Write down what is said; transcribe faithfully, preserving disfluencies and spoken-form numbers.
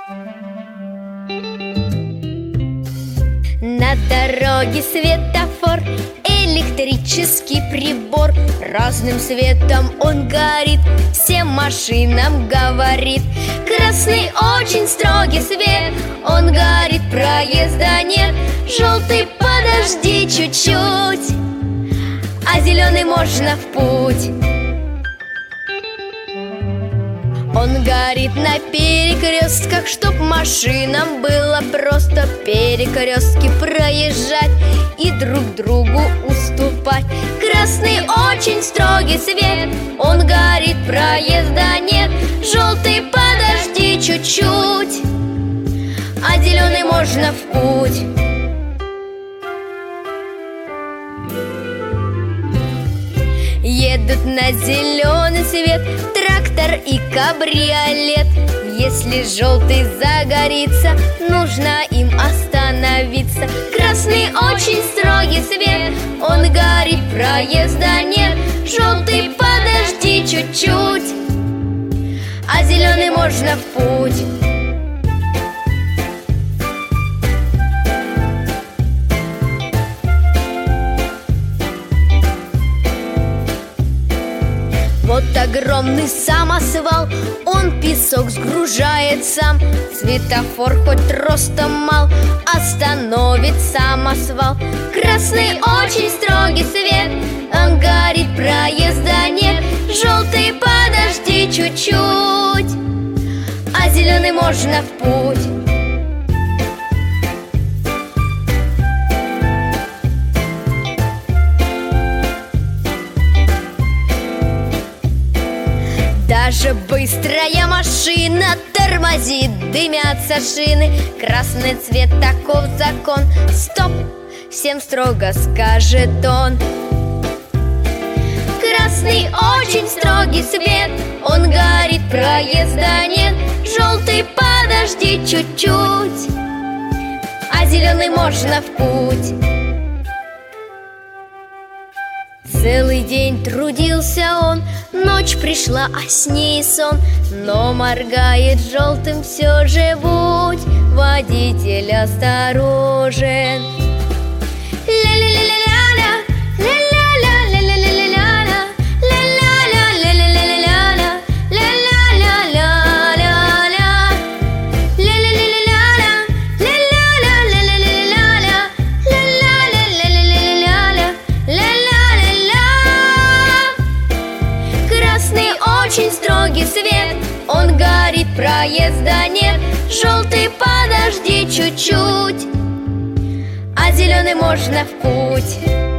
На дороге светофор, электрический прибор. Разным светом он горит, всем машинам говорит: красный очень строгий свет, он горит, проезда нет. Желтый подожди чуть-чуть, а зеленый можно в путь. Он горит на перекрестках, чтоб машинам было просто перекрестки проезжать и друг другу уступать. Красный очень строгий свет, он горит, проезда нет. Желтый подожди чуть-чуть, а зеленый можно в путь. Едут на зеленый свет трактор и кабриолет. Если желтый загорится, нужно им остановиться. Красный очень строгий свет, он горит, проезда нет. Желтый подожди чуть-чуть, а зеленый можно в путь. Вот огромный самосвал, он песок сгружает сам. Светофор хоть ростом мал, остановит самосвал. Красный очень строгий свет, он горит, проезда нет. Желтый подожди чуть-чуть, а зеленый можно в путь. Даже быстрая машина тормозит, дымятся шины. Красный цвет, таков закон. Стоп! Всем строго скажет он. Красный очень строгий свет, он горит, проезда нет. Желтый подожди чуть-чуть, а зеленый можно в путь. Целый день трудился он, ночь пришла, а с ней сон. Но моргает желтым все же, будь, водитель, осторожен. Ля-ля-ля-ля-ля, ля-ля-ля-ля-ля-ля-ля, ля-ля-ля-ля-ля-ля-ля, ля-ля-ля-ля-ля-ля, ля-ля-ля-ля-ля, ля-ля-ля-ля-ля-ля-ля, ля-ля-ля-ля-ля-ля-ля. Красный очень строгий свет, он горит, проезда нет. Желтый подожди чуть-чуть, а зеленый можно в путь.